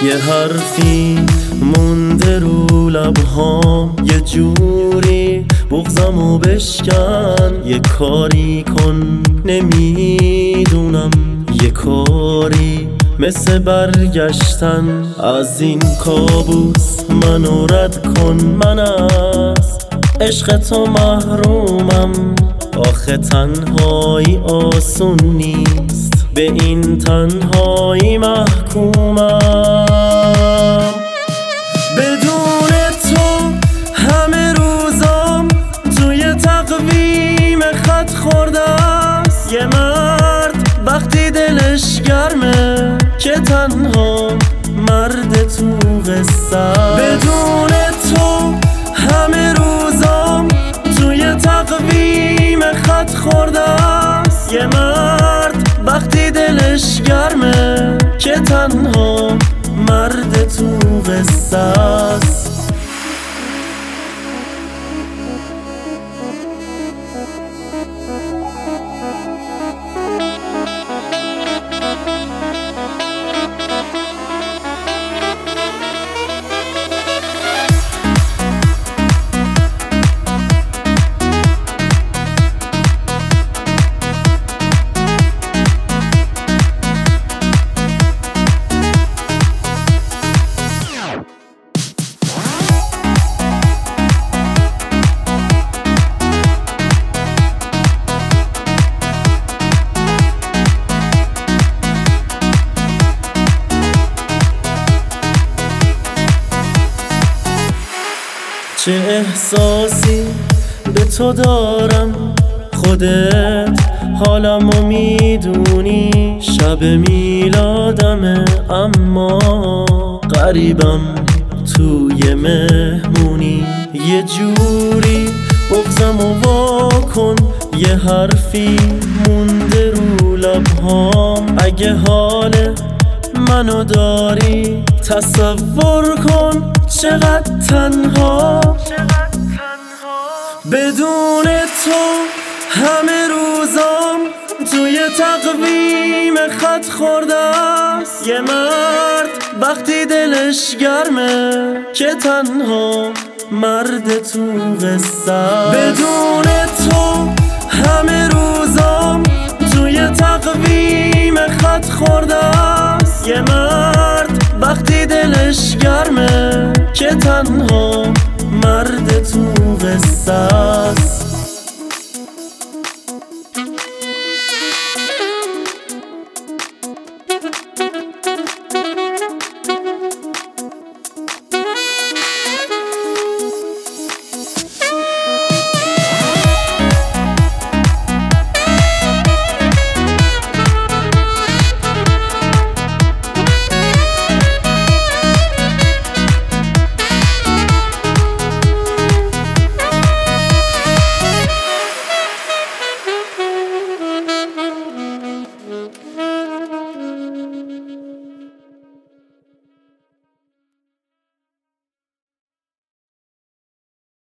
یه حرفی مونده رو لبهام، یه جوری بغضمو بشکن. یه کاری کن نمیدونم، یه کاری مثل برگشتن از این کابوس منو رد کن. من از عشق تو محرومم، آخه تنهایی آسون نیست، به این تنهایی محکومم. بدون تو همه روزام توی تقویم خط خورده است. یه مرد وقتی دلش گرمه که تنها مرد تو قصه. بدون تو همه روزام توی تقویم خط خورده است. یه مرد وقتی دلش گرمه که تنها مرد تو قصه است. چه احساسی به تو دارم، خودت حالمو میدونی. شب میلادمه اما غریبم توی مهمونی. یه جوری بغضمو واکن، یه حرفی مونده رو لبهام. اگه حال منو داری تصور کن چقدر تنها. بدون تو همه روزام توی تقویم خط خورده است. یه مرد وقتی دلش گرمه که تنها مرد تو قصه. بدون تو همه روزام توی تقویم خط خورده است. یه مرد وقتی دلش گرمه که تنها مرد تو قصه است.